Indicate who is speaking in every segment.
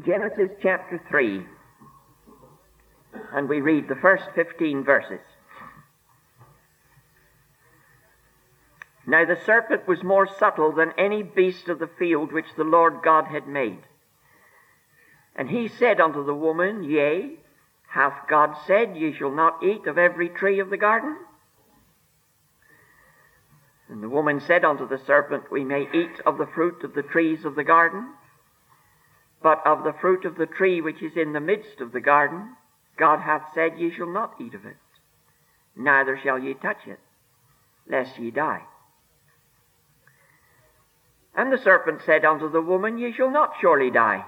Speaker 1: Genesis chapter 3, and we read the first 15 verses. Now the serpent was more subtle than any beast of the field which the Lord God had made. And he said unto the woman, Yea, hath God said, Ye shall not eat of every tree of the garden? And the woman said unto the serpent, We may eat of the fruit of the trees of the garden, but of the fruit of the tree which is in the midst of the garden, God hath said, Ye shall not eat of it, neither shall ye touch it, lest ye die. And the serpent said unto the woman, Ye shall not surely die.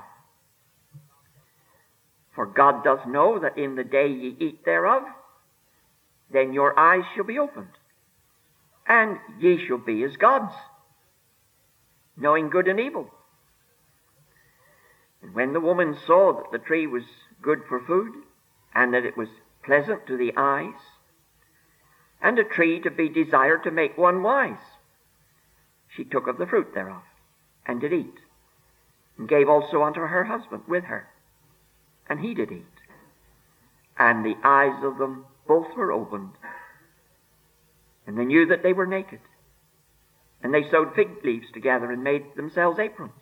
Speaker 1: For God doth know that in the day ye eat thereof, then your eyes shall be opened, and ye shall be as gods, knowing good and evil. And when the woman saw that the tree was good for food, and that it was pleasant to the eyes, and a tree to be desired to make one wise, she took of the fruit thereof, and did eat, and gave also unto her husband with her, and he did eat. And the eyes of them both were opened, and they knew that they were naked. And they sewed fig leaves together, and made themselves aprons.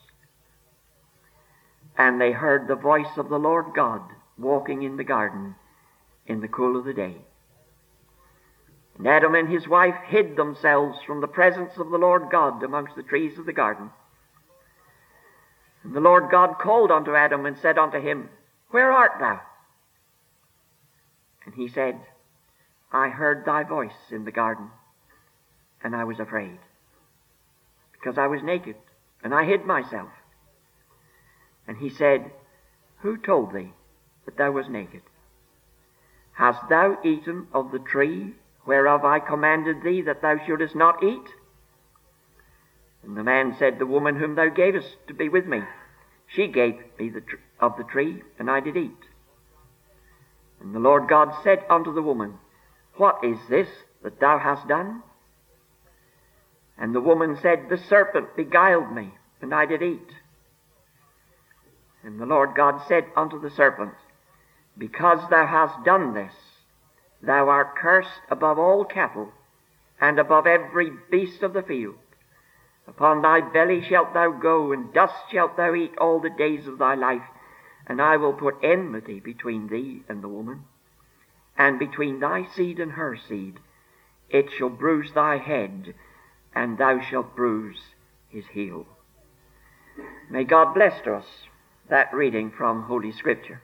Speaker 1: And they heard the voice of the Lord God walking in the garden in the cool of the day. And Adam and his wife hid themselves from the presence of the Lord God amongst the trees of the garden. And the Lord God called unto Adam and said unto him, Where art thou? And he said, I heard thy voice in the garden, and I was afraid, because I was naked, and I hid myself. And he said, Who told thee that thou wast naked? Hast thou eaten of the tree whereof I commanded thee that thou shouldest not eat? And the man said, The woman whom thou gavest to be with me, she gave me of the tree, and I did eat. And the Lord God said unto the woman, What is this that thou hast done? And the woman said, The serpent beguiled me, and I did eat. And the Lord God said unto the serpent, Because thou hast done this, thou art cursed above all cattle, and above every beast of the field. Upon thy belly shalt thou go, and dust shalt thou eat all the days of thy life. And I will put enmity between thee and the woman, and between thy seed and her seed. It shall bruise thy head, and thou shalt bruise his heel. May God bless to us that reading from Holy Scripture.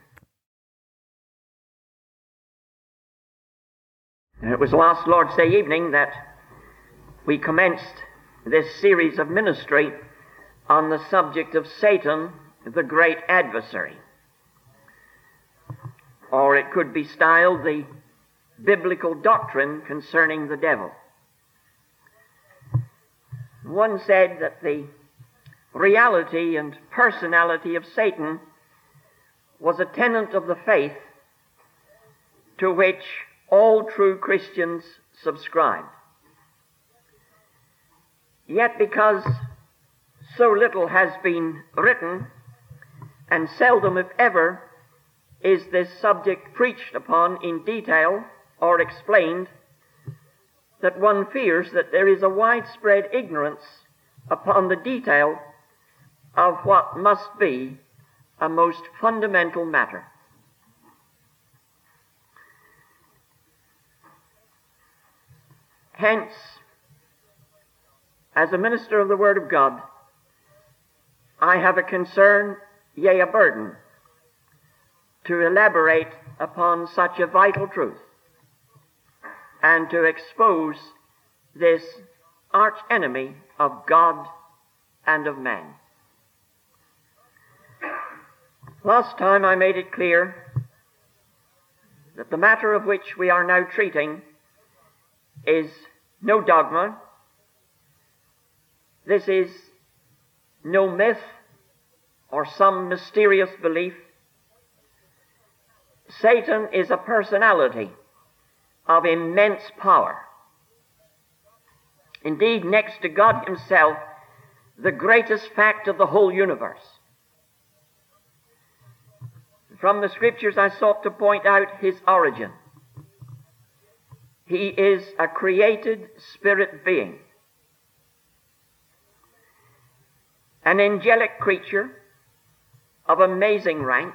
Speaker 1: And it was last Lord's Day evening that we commenced this series of ministry on the subject of Satan, the great adversary. Or it could be styled the biblical doctrine concerning the devil. One said that the reality and personality of Satan was a tenet of the faith to which all true Christians subscribed. Yet because so little has been written, and seldom, if ever, is this subject preached upon in detail or explained, that one fears that there is a widespread ignorance upon the detail of what must be a most fundamental matter. Hence, as a minister of the Word of God, I have a concern, yea, a burden, to elaborate upon such a vital truth and to expose this arch enemy of God and of man. Last time I made it clear that the matter of which we are now treating is no dogma. This is no myth or some mysterious belief. Satan is a personality of immense power. Indeed, next to God himself, the greatest fact of the whole universe. from the Scriptures I sought to point out his origin. He is a created spirit being, an angelic creature of amazing rank,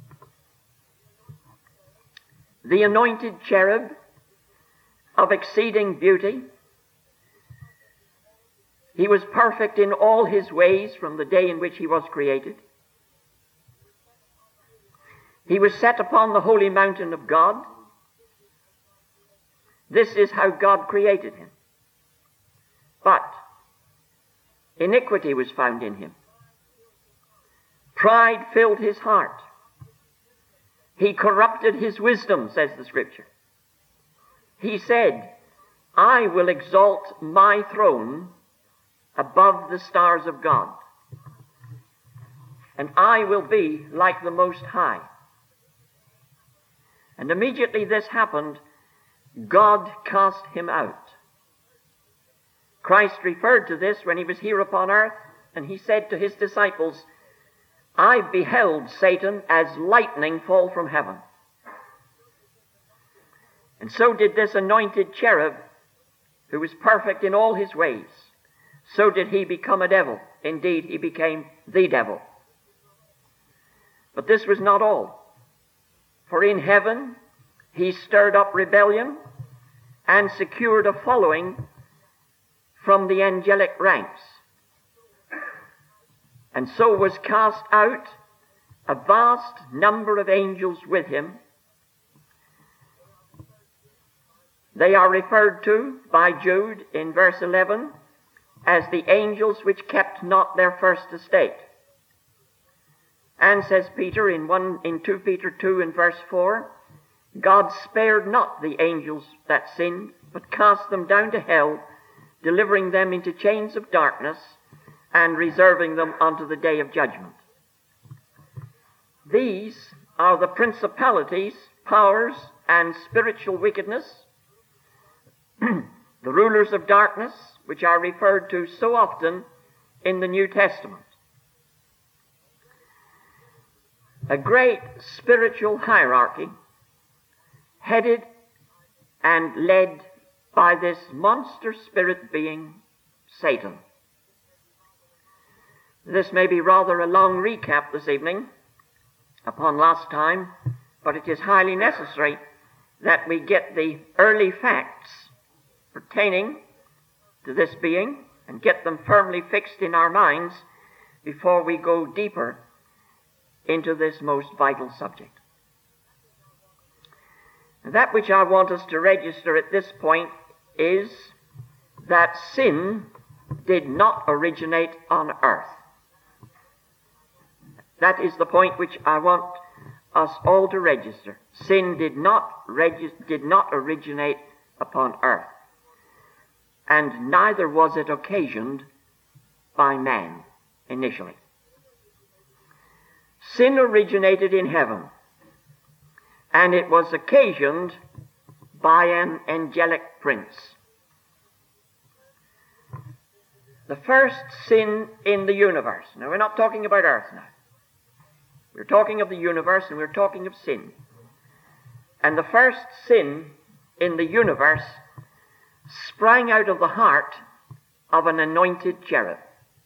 Speaker 1: the anointed cherub of exceeding beauty. He was perfect in all his ways from the day in which he was created. He was set upon the holy mountain of God. This is how God created him. But iniquity was found in him. Pride filled his heart. He corrupted his wisdom, says the Scripture. He said, I will exalt my throne above the stars of God, and I will be like the Most High. And immediately this happened, God cast him out. Christ referred to this when he was here upon earth, and he said to his disciples, I beheld Satan as lightning fall from heaven. And so did this anointed cherub, who was perfect in all his ways. So did he become a devil. Indeed, he became the devil. But this was not all. For in heaven, he stirred up rebellion and secured a following from the angelic ranks. And so was cast out a vast number of angels with him. They are referred to by Jude in verse 11 as the angels which kept not their first estate. And says Peter in 2 Peter 2 and verse 4, God spared not the angels that sinned, but cast them down to hell, delivering them into chains of darkness, and reserving them unto the day of judgment. These are the principalities, powers, and spiritual wickedness, the rulers of darkness, which are referred to so often in the New Testament. A great spiritual hierarchy headed and led by this monster spirit being, Satan. This may be rather a long recap this evening upon last time, but it is highly necessary that we get the early facts pertaining to this being and get them firmly fixed in our minds before we go deeper into this most vital subject. That which I want us to register at this point is that sin did not originate on earth. That is the point which I want us all to register. Sin did not originate upon earth, and neither was it occasioned by man initially. Sin originated in heaven, and it was occasioned by an angelic prince. The first sin in the universe. Now, we're not talking about earth now. We're talking of the universe, and we're talking of sin. And the first sin in the universe sprang out of the heart of an anointed cherub.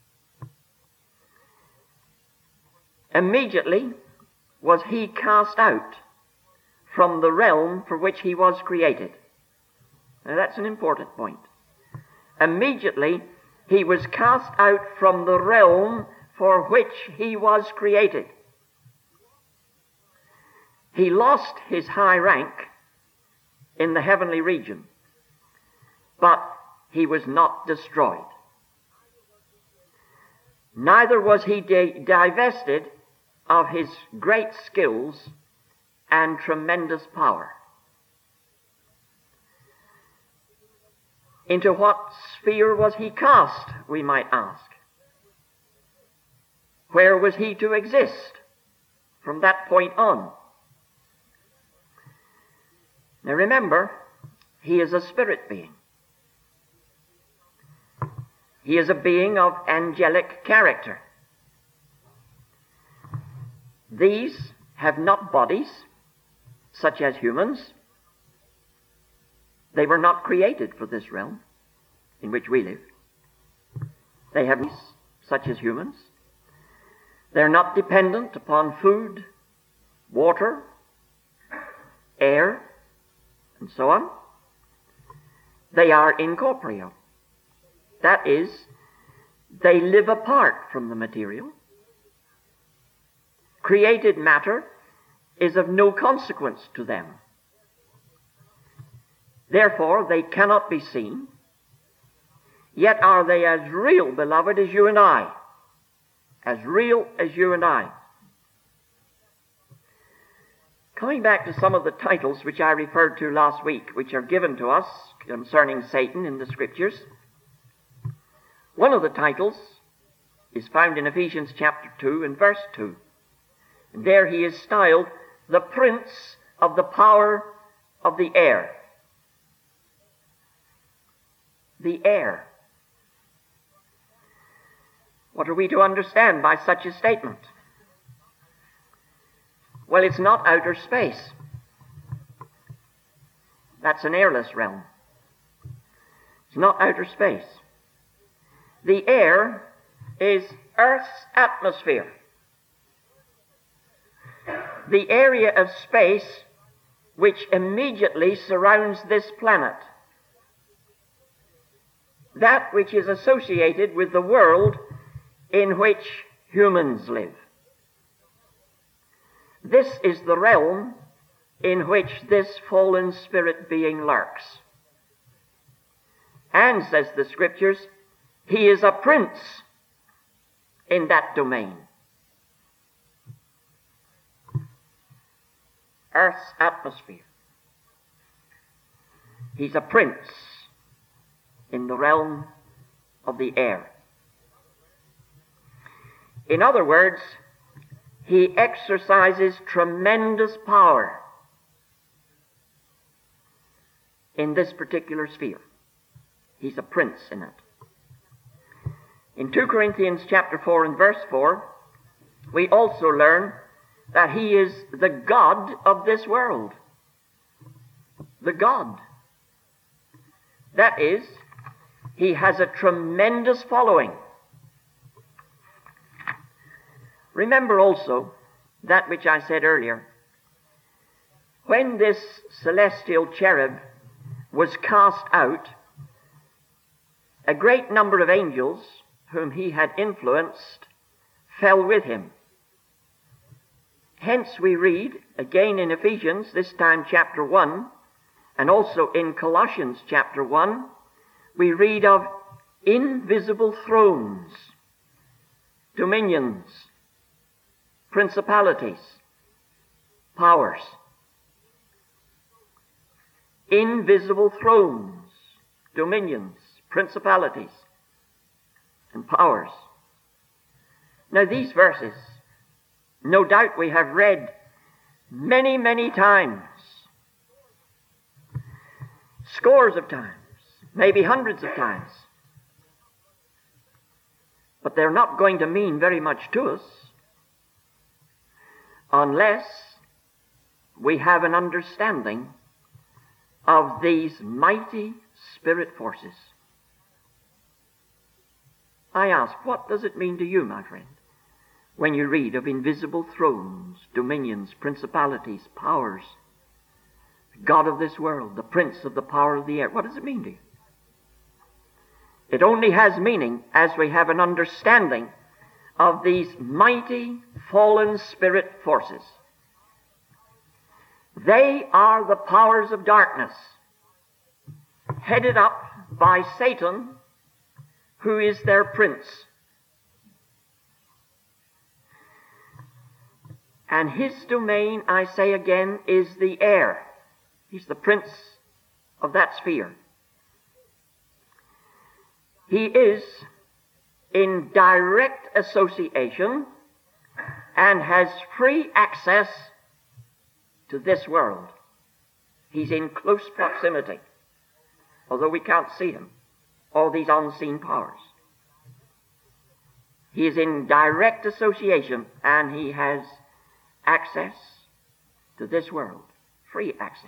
Speaker 1: Immediately was he cast out from the realm for which he was created. Now that's an important point. Immediately he was cast out from the realm for which he was created. He lost his high rank in the heavenly region, but he was not destroyed. Neither was he divested of his great skills and tremendous power. Into what sphere was he cast, we might ask? Where was he to exist from that point on? Now remember, he is a spirit being. He is a being of angelic character. These have not bodies such as humans. They were not created for this realm in which we live. They have bodies such as humans. They're not dependent upon food, water, air, and so on. They are incorporeal. That is, they live apart from the material. Created matter is of no consequence to them. Therefore, they cannot be seen. Yet are they as real, beloved, as you and I. As real as you and I. Coming back to some of the titles which I referred to last week, which are given to us concerning Satan in the Scriptures, one of the titles is found in Ephesians chapter 2 and verse 2. And there he is styled the Prince of the Power of the Air. The air. What are we to understand by such a statement? Well, it's not outer space. That's an airless realm. It's not outer space. The air is Earth's atmosphere. The area of space which immediately surrounds this planet. That which is associated with the world in which humans live. This is the realm in which this fallen spirit being lurks. And, says the Scriptures, he is a prince in that domain. Earth's atmosphere. He's a prince in the realm of the air. In other words, he exercises tremendous power in this particular sphere. He's a prince in it. In 2 Corinthians chapter 4 and verse 4, we also learn that he is the God of this world. The God. That is, he has a tremendous following. Remember also that which I said earlier. When this celestial cherub was cast out, a great number of angels whom he had influenced fell with him. Hence we read, again in Ephesians, this time chapter 1, and also in Colossians chapter 1, we read of invisible thrones, dominions, principalities, powers. Invisible thrones, dominions, principalities, and powers. Now these verses, no doubt we have read many, many times, scores of times, maybe hundreds of times. But they're not going to mean very much to us unless we have an understanding of these mighty spirit forces. I ask, what does it mean to you, my friend, when you read of invisible thrones, dominions, principalities, powers, the God of this world, the prince of the power of the air? What does it mean to you? It only has meaning as we have an understanding of these mighty fallen spirit forces. They are the powers of darkness, headed up by Satan, who is their prince. And his domain, I say again, is the air. He's the prince of that sphere. He is in direct association and has free access to this world. He's in close proximity, although we can't see him, all these unseen powers. He is in direct association and he has access to this world. Free access.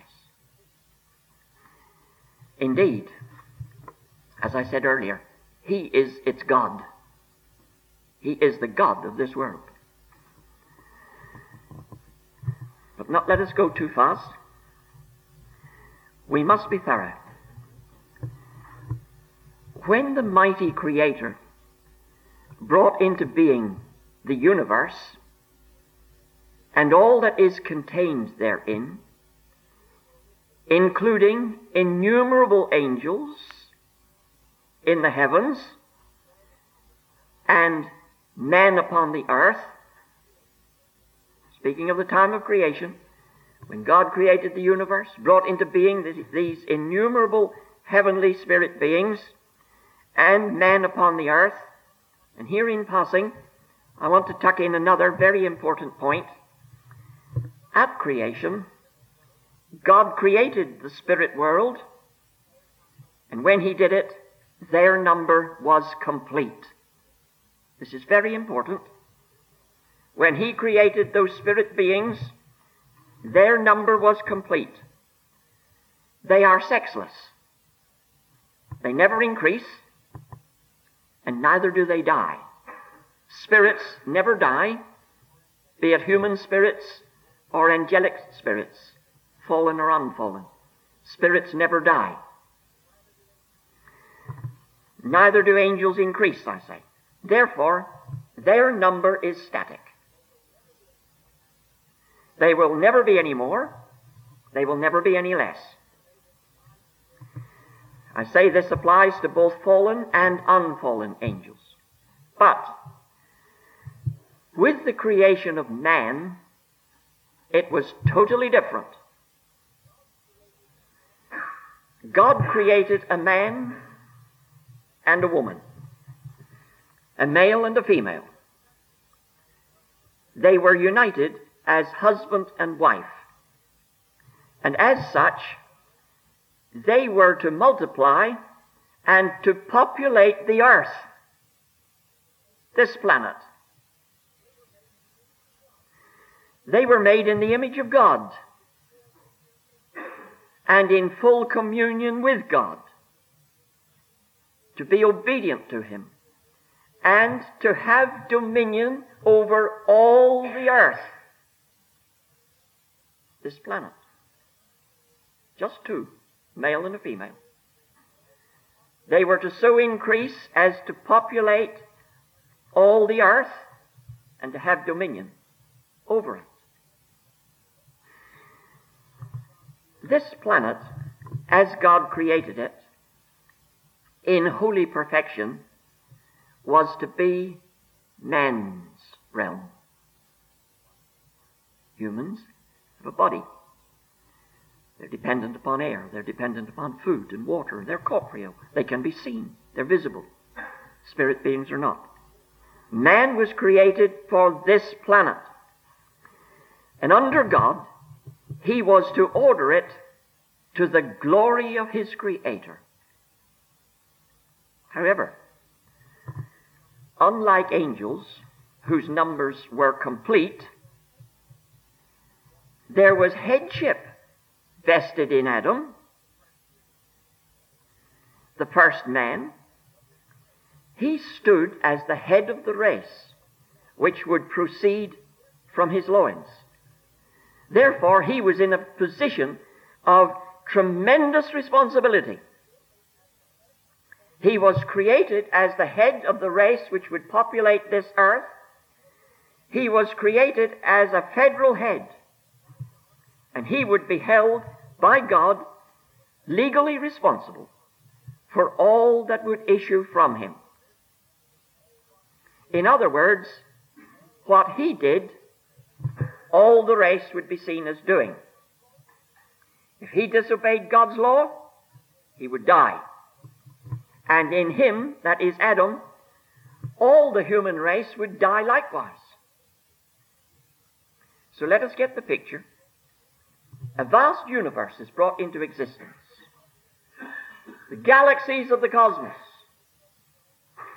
Speaker 1: Indeed, as I said earlier, he is its God. He is the God of this world. But not let us go too fast. We must be thorough. When the mighty Creator brought into being the universe and all that is contained therein, including innumerable angels in the heavens and men upon the earth, speaking of the time of creation, when God created the universe, brought into being these innumerable heavenly spirit beings and men upon the earth. And here in passing, I want to tuck in another very important point. At creation, God created the spirit world, and when he did it, their number was complete. This is very important. When he created those spirit beings, their number was complete. They are sexless. They never increase, and neither do they die. Spirits never die, be it human spirits or angelic spirits, fallen or unfallen. Spirits never die. Neither do angels increase, I say. Therefore, their number is static. They will never be any more. They will never be any less. I say this applies to both fallen and unfallen angels. But with the creation of man, it was totally different. God created a man and a woman, a male and a female. They were united as husband and wife. And as such, they were to multiply and to populate the earth, this planet. They were made in the image of God and in full communion with God, to be obedient to him and to have dominion over all the earth, this planet. Just two, male and a female. They were to so increase as to populate all the earth and to have dominion over it. This planet, as God created it, in holy perfection, was to be man's realm. Humans have a body. They're dependent upon air. They're dependent upon food and water. They're corporeal. They can be seen. They're visible. Spirit beings are not. Man was created for this planet. And under God, he was to order it to the glory of his Creator. However, unlike angels, whose numbers were complete, there was headship vested in Adam, the first man. He stood as the head of the race, which would proceed from his loins. Therefore, he was in a position of tremendous responsibility. He was created as the head of the race which would populate this earth. He was created as a federal head, and he would be held by God legally responsible for all that would issue from him. In other words, what he did, all the race would be seen as doing. If he disobeyed God's law, he would die. And in him, that is Adam, all the human race would die likewise. So let us get the picture. A vast universe is brought into existence. The galaxies of the cosmos,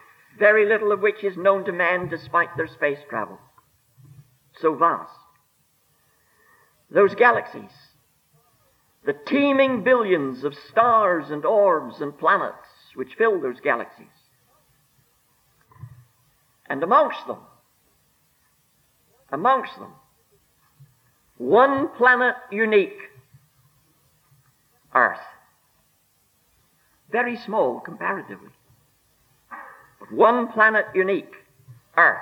Speaker 1: very little of which is known to man despite their space travel. So vast. those galaxies, the teeming billions of stars and orbs and planets which fill those galaxies. And amongst them, one planet unique, Earth. Very small comparatively, but one planet unique, Earth.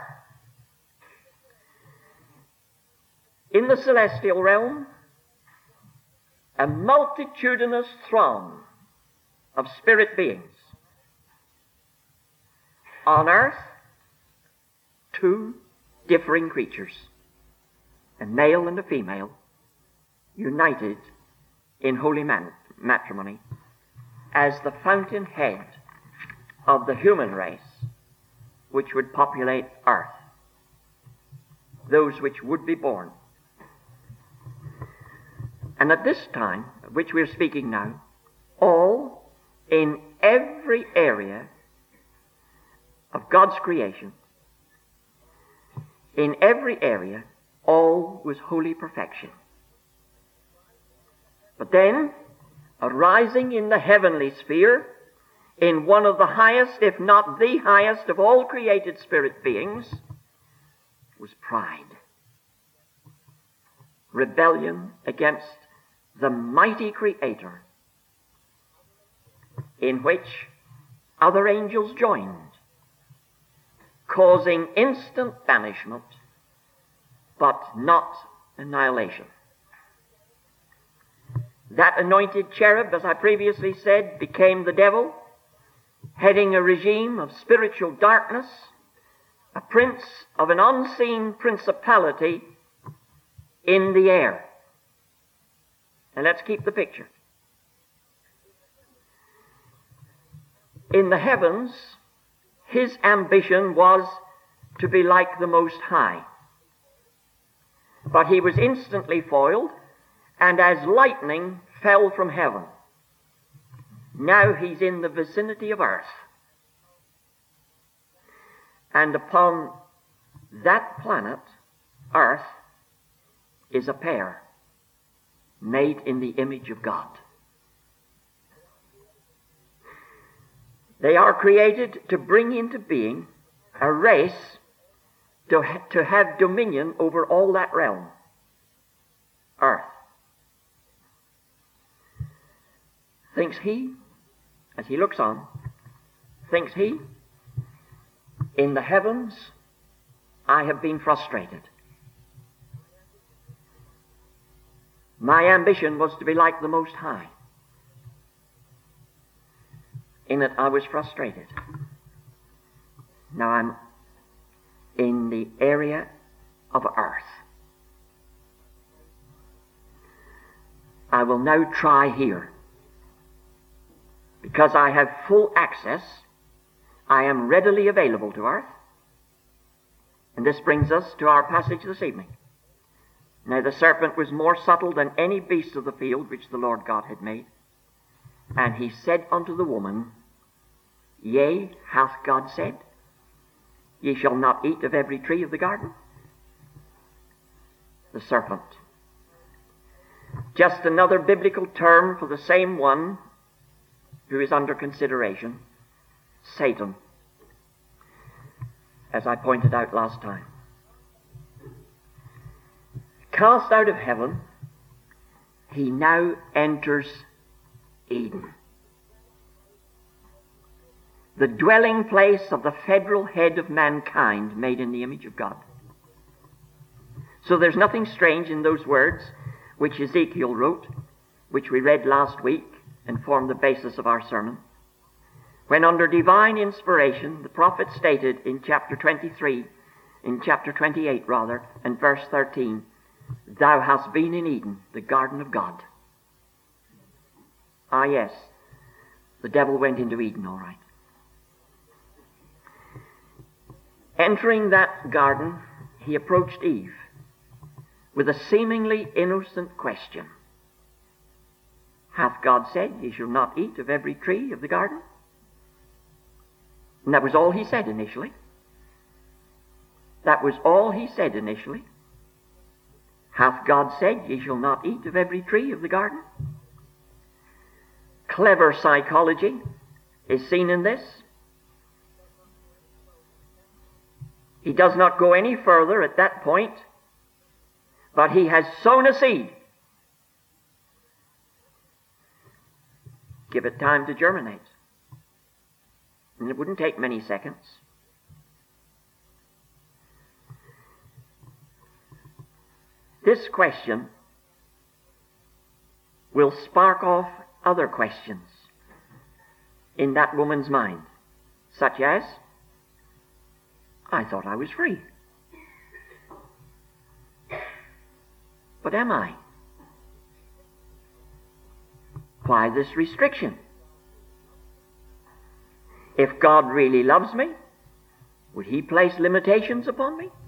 Speaker 1: In the celestial realm, a multitudinous throng of spirit beings. On earth, two differing creatures, a male and a female, united in holy matrimony as the fountainhead of the human race which would populate earth, those which would be born. And at this time, of which we are speaking now, all in every area of God's creation, in every area, all was holy perfection. But then, arising in the heavenly sphere, in one of the highest, if not the highest of all created spirit beings, was pride. Rebellion against the mighty Creator, in which other angels joined, causing instant banishment, but not annihilation. That anointed cherub, as I previously said, became the devil, heading a regime of spiritual darkness, a prince of an unseen principality in the air. And let's keep the picture. In the heavens, his ambition was to be like the Most High. But he was instantly foiled, and as lightning fell from heaven. Now he's in the vicinity of earth. And upon that planet, earth, is a pair made in the image of God. They are created to bring into being a race to have dominion over all that realm, earth. Thinks he, as he looks on, thinks he, in the heavens I have been frustrated. My ambition was to be like the Most High. In it I was frustrated. Now I'm in the area of earth. I will now try here. Because I have full access, I am readily available to earth. And this brings us to our passage this evening. Now the serpent was more subtle than any beast of the field which the Lord God had made. And he said unto the woman, Yea, hath God said, Ye shall not eat of every tree of the garden? The serpent. Just another biblical term for the same one who is under consideration, Satan, as I pointed out last time. Cast out of heaven, he now enters Eden, the dwelling place of the federal head of mankind made in the image of God. So there's nothing strange in those words which Ezekiel wrote, which we read last week and formed the basis of our sermon, when under divine inspiration the prophet stated in chapter 28 and verse 13, Thou hast been in Eden, the garden of God. Ah yes, the devil went into Eden, all right. Entering that garden, he approached Eve with a seemingly innocent question. Hath God said, Ye shall not eat of every tree of the garden? And that was all he said initially. That was all he said initially. Hath God said, ye shall not eat of every tree of the garden? Clever psychology is seen in this. He does not go any further at that point, but he has sown a seed. Give it time to germinate. And it wouldn't take many seconds. This question will spark off other questions in that woman's mind, such as, I thought I was free. But am I? Why this restriction? If God really loves me, would he place limitations upon me?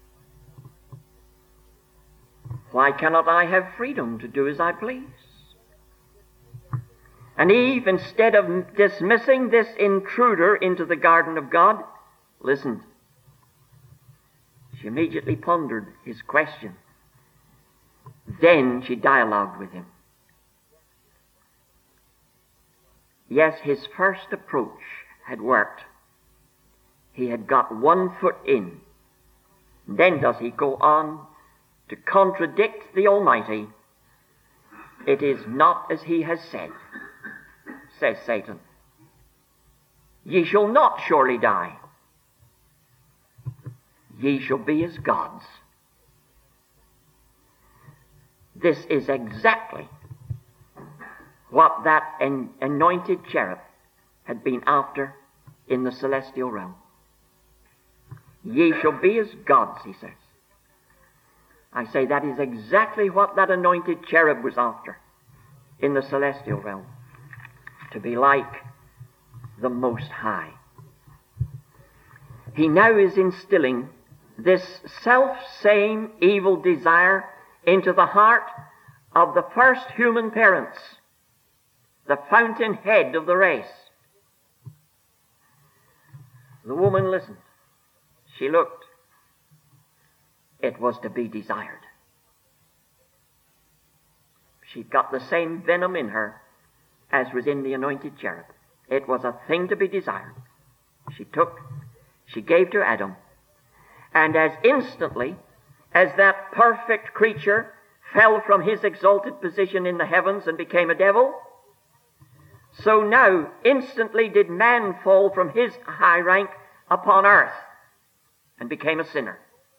Speaker 1: Why cannot I have freedom to do as I please? And Eve, instead of dismissing this intruder into the garden of God, listened. She immediately pondered his question. Then she dialogued with him. Yes, his first approach had worked. He had got 1 foot in. Then does he go on to contradict the Almighty. It is not as he has said, says Satan. Ye shall not surely die. Ye shall be as gods. This is exactly what that anointed cherub had been after in the celestial realm. Ye shall be as gods, he says. I say that is exactly what that anointed cherub was after in the celestial realm. To be like the Most High. He now is instilling this self-same evil desire into the heart of the first human parents, the fountainhead of the race. The woman listened. She looked. It was to be desired. She got the same venom in her as was in the anointed cherub. It was a thing to be desired. She gave to Adam. And as instantly as that perfect creature fell from his exalted position in the heavens and became a devil, so now instantly did man fall from his high rank upon earth and became a sinner.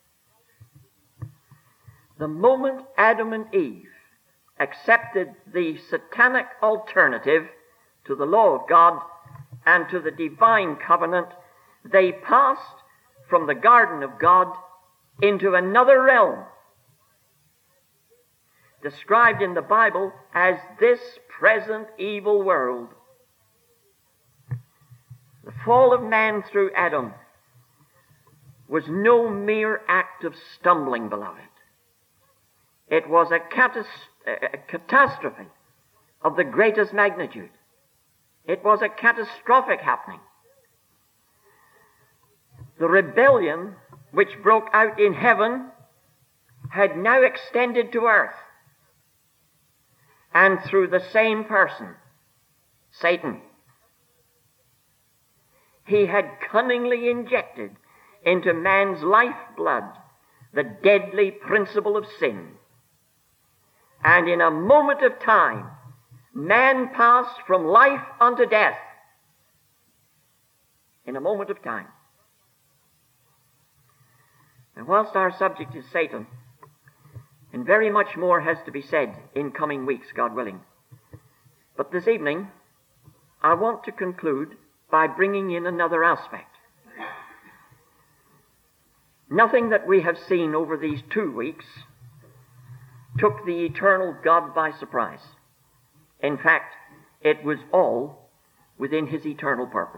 Speaker 1: The moment Adam and Eve accepted the satanic alternative to the law of God and to the divine covenant, they passed from the garden of God into another realm, described in the Bible as this present evil world. The fall of man through Adam was no mere act of stumbling, beloved. It was a catastrophe of the greatest magnitude. It was a catastrophic happening. The rebellion which broke out in heaven had now extended to earth. And through the same person, Satan, he had cunningly injected into man's lifeblood the deadly principle of sin. And in a moment of time, man passed from life unto death. In a moment of time. And whilst our subject is Satan, and very much more has to be said in coming weeks, God willing, but this evening I want to conclude by bringing in another aspect. Nothing that we have seen over these 2 weeks took the eternal God by surprise. In fact, it was all within his eternal purpose.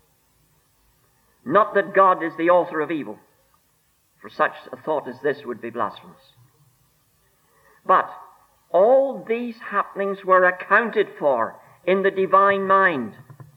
Speaker 1: Not that God is the author of evil, for such a thought as this would be blasphemous. But all these happenings were accounted for in the divine mind.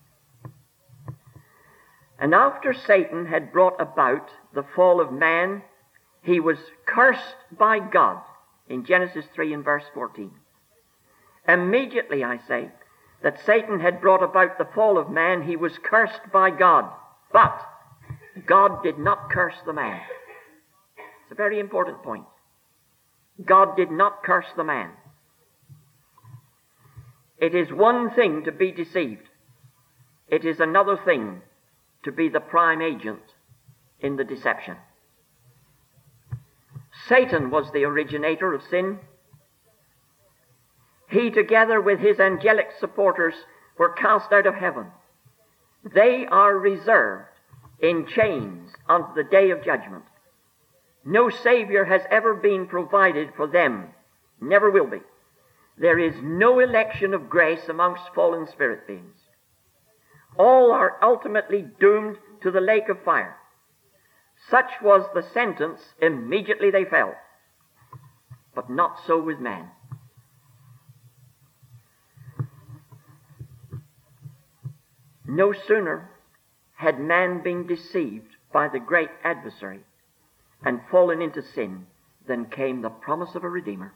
Speaker 1: And after Satan had brought about the fall of man, he was cursed by God in Genesis 3 and verse 14. Immediately, I say, that Satan had brought about the fall of man, he was cursed by God. But God did not curse the man. It's a very important point. God did not curse the man. It is one thing to be deceived. It is another thing to be the prime agent in the deception. Satan was the originator of sin. He, together with his angelic supporters, were cast out of heaven. They are reserved in chains unto the day of judgment. No Savior has ever been provided for them. Never will be. There is no election of grace amongst fallen spirit beings. All are ultimately doomed to the lake of fire. Such was the sentence immediately they fell. But not so with man. No sooner had man been deceived by the great adversary and fallen into sin than came the promise of a Redeemer.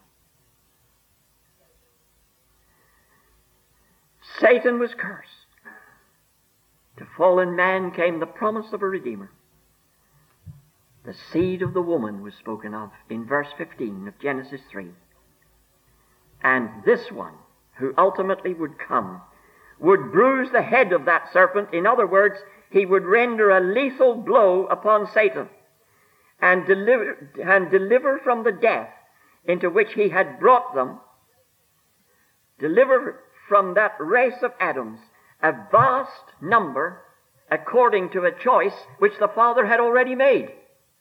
Speaker 1: Satan was cursed. To fallen man came the promise of a Redeemer. The seed of the woman was spoken of in verse 15 of Genesis 3. And this one, who ultimately would come, would bruise the head of that serpent. In other words, he would render a lethal blow upon Satan and deliver from the death into which he had brought them, deliver from that race of Adams a vast number according to a choice which the Father had already made.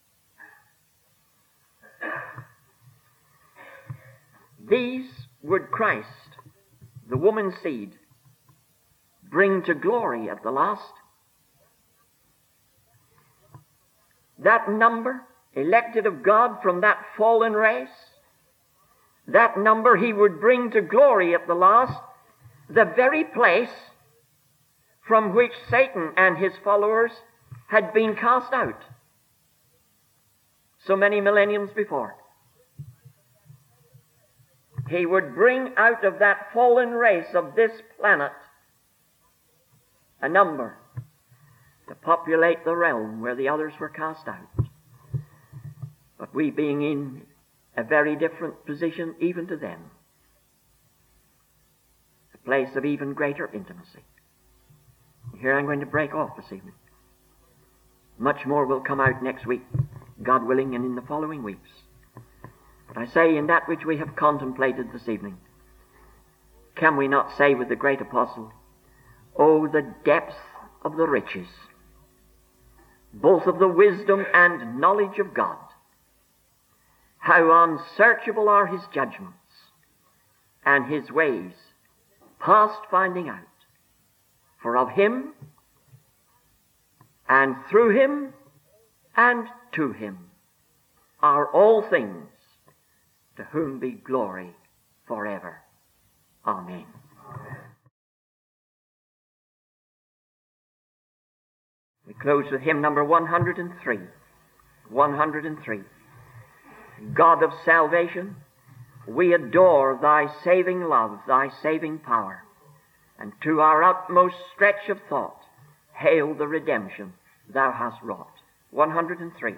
Speaker 1: These would Christ, the woman's seed, bring to glory at the last. That number, elected of God from that fallen race, that number he would bring to glory at the last, the very place from which Satan and his followers had been cast out so many millenniums before. He would bring out of that fallen race of this planet a number to populate the realm where the others were cast out. But we being in a very different position even to them, a place of even greater intimacy. Here I'm going to break off this evening. Much more will come out next week, God willing, and in the following weeks. But I say, in that which we have contemplated this evening, can we not say with the great apostle, oh, the depth of the riches, both of the wisdom and knowledge of God. How unsearchable are his judgments, and his ways past finding out. For of him, and through him, and to him, are all things, to whom be glory forever. Amen. We close with hymn number 103. 103. God of salvation, we adore thy saving love, thy saving power, and to our utmost stretch of thought, hail the redemption thou hast wrought. 103.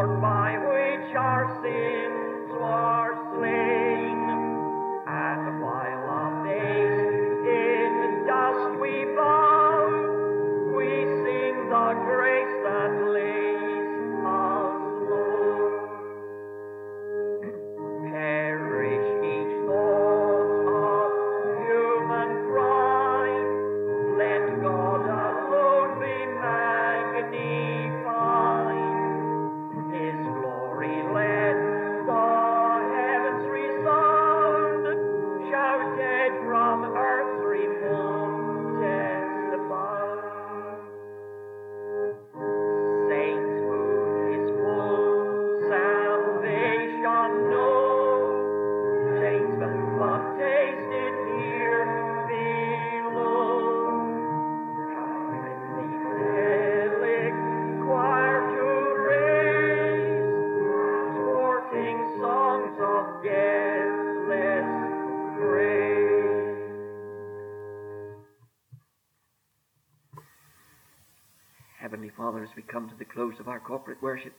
Speaker 2: Our sins were slain, and
Speaker 1: as we come to the close of our corporate worship,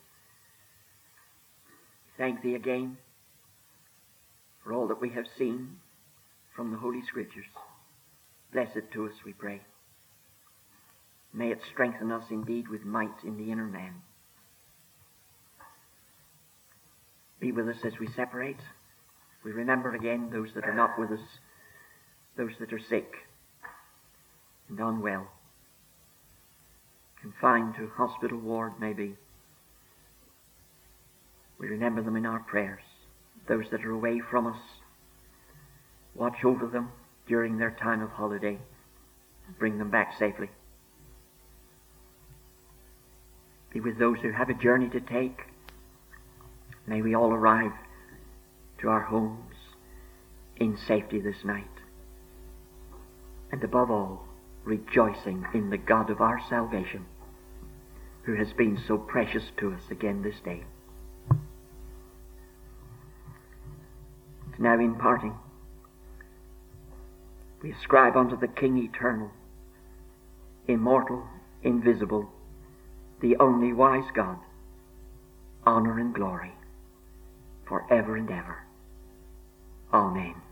Speaker 1: thank Thee again for all that we have seen from the Holy Scriptures. Bless it to us, we pray. May it strengthen us indeed with might in the inner man. Be with us as we separate. We remember again those that are not with us, those that are sick and unwell, confined to hospital ward maybe. We remember them in our prayers. Those that are away from us, watch over them during their time of holiday and bring them back safely. Be with those who have a journey to take. May we all arrive to our homes in safety this night. And above all, rejoicing in the God of our salvation, who has been so precious to us again this day. Now in parting, we ascribe unto the King eternal, immortal, invisible, the only wise God, honor and glory, forever and ever. Amen.